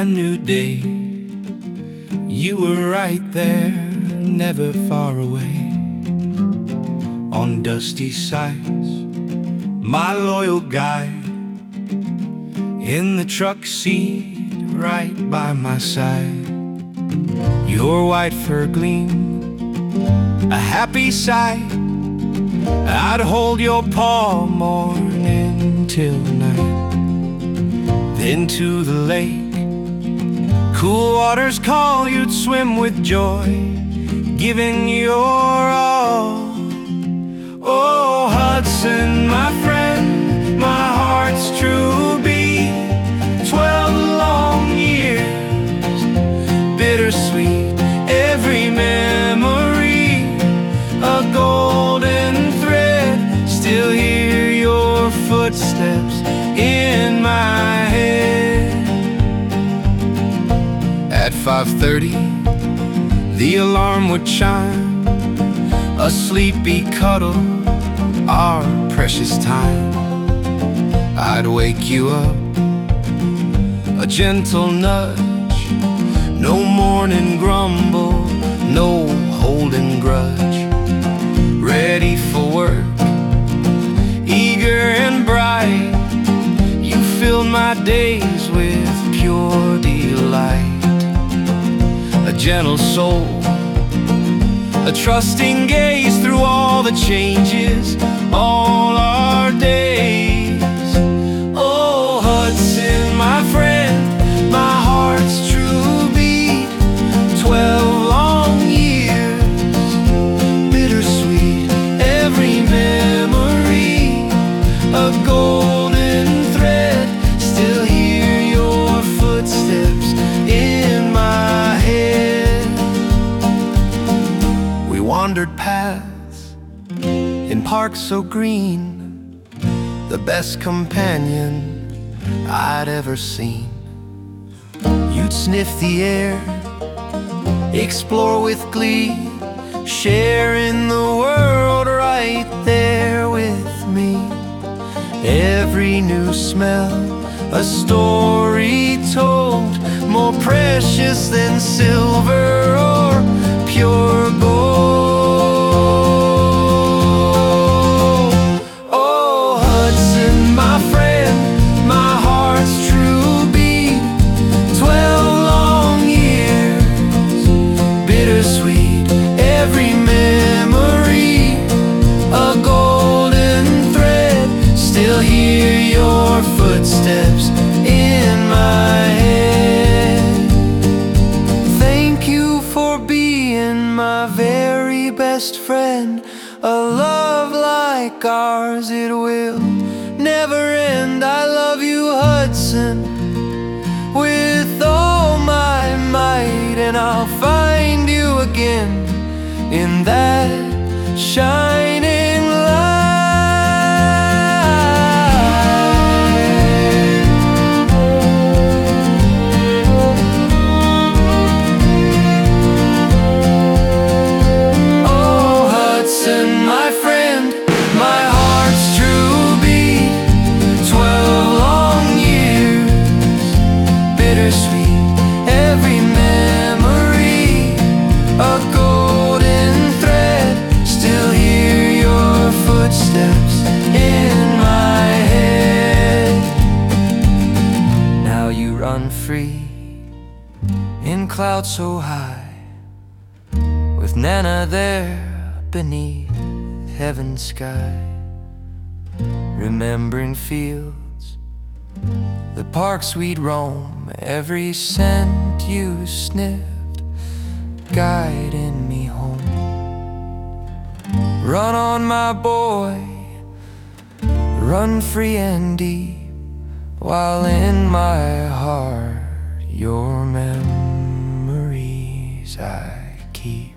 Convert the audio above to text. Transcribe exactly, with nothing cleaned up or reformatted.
brand new day. You were right there, never far away. On dusty sides, my loyal guide, in the truck seat right by my side. Your white fur gleamed, a happy sight. I'd hold your paw morning till night. Then to the lake, cool waters call, you'd swim with joy, giving your all. Oh, Hudson, my friend, my heart's true beat. Twelve long years, bittersweet, every memory a golden thread. Still hear your footsteps in my head. At five thirty, the alarm would chime, a sleepy cuddle, our precious time. I'd wake you up, a gentle nudge, no morning grumble, no holding grudge. Ready for work, eager and bright, you filled my days with pure delight. A gentle soul, a trusting gaze through all the changes, all our days. Oh, Hudson, my friend, my heart's true beat. Twelve long years, bittersweet, every memory a golden thread. Still hear your footsteps in my head. We wandered paths in parks so green, the best companion I'd ever seen. You'd sniff the air, explore with glee, sharing the world right there with me. Every new smell, a story told, more precious than silver or pure gold. Oh, Hudson, my friend, my heart's true beat. Twelve long years, bittersweet, every memory a golden thread. Still hear your footsteps in my head. Thank you for being my very best friend. A love like ours, it will never end. I love you, Hudson, with all my might, and I'll find you again in that shining light. Free in clouds so high, with Nana there beneath heaven's sky. Remembering fields, the parks we'd roam, every scent you sniffed, guiding me home. Run on, my boy, run free and deep, while in my heart your memories I keep.